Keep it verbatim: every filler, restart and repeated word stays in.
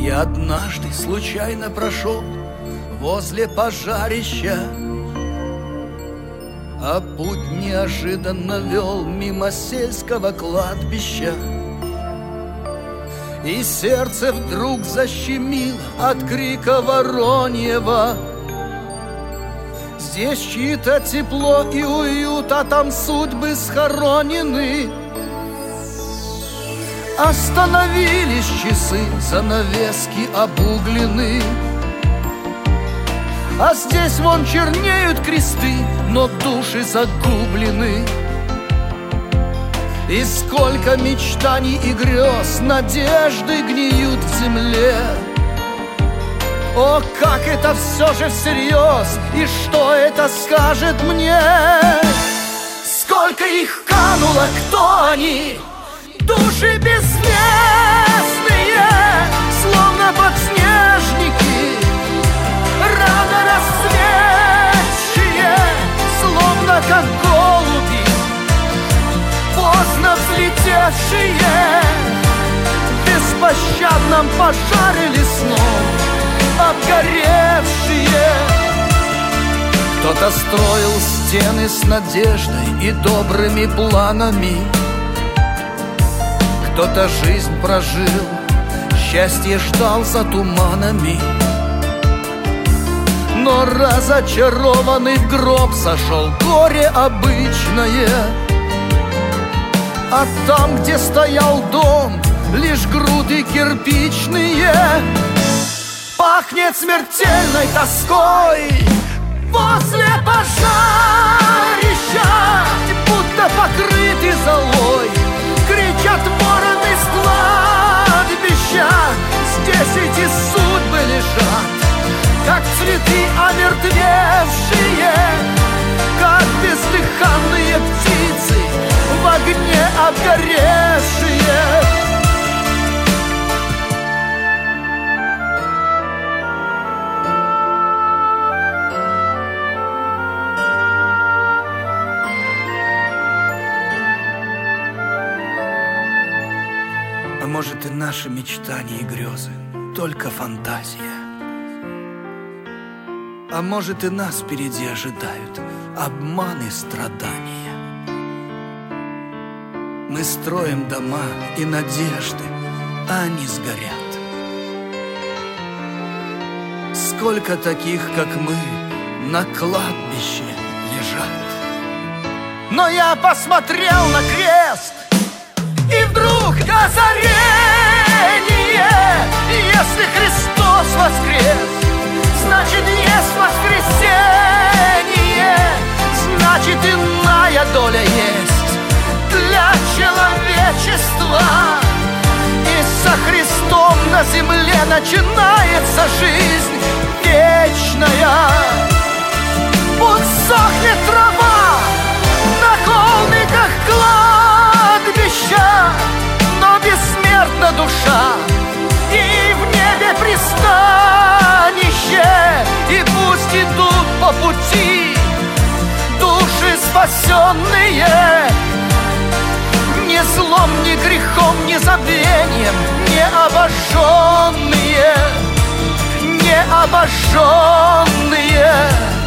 Я однажды случайно прошел возле пожарища, а путь неожиданно вел мимо сельского кладбища. И сердце вдруг защемило от крика вороньего. Здесь чьи-то тепло и уют, а там судьбы схоронены. Остановились часы, занавески обуглены, а здесь вон чернеют кресты, но души загублены. И сколько мечтаний и грез, надежды гниют в земле. О, как это все же всерьез, и что это скажет мне? Сколько их кануло, кто они? Души бессмертные, словно подснежники, рано расцветшие, словно как голуби, поздно взлетевшие, в беспощадном пожаре лесном обгоревшие. Кто-то строил стены с надеждой и добрыми планами, кто-то жизнь прожил, счастье ждал за туманами, но разочарованный в гроб сошел горе обычное. А там, где стоял дом, лишь груды кирпичные. Пахнет смертельной тоской возле пожарища, будто покрыты золой. Кричат вороны с кладбища, здесь эти судьбы лежат, как цветы омертвевшие, как бездыханные птицы в огне обгоревшие. А может, и наши мечтания и грезы только фантазия? А может, и нас впереди ожидают обман и страдания? Мы строим дома и надежды, а они сгорят. Сколько таких, как мы, на кладбище лежат. Но я посмотрел на крест, и вдруг озарение: если Христос воскрес, значит, есть воскресенье, значит, иная доля есть для человечества. И со Христом на земле начинается жизнь вечная. Пусть сохнет трава на холмиках кладбища, но бессмертна душа, и в небе пристанище. И пусть идут по пути души спасенные, ни злом, ни грехом, ни забвением не обожженные, не обожженные.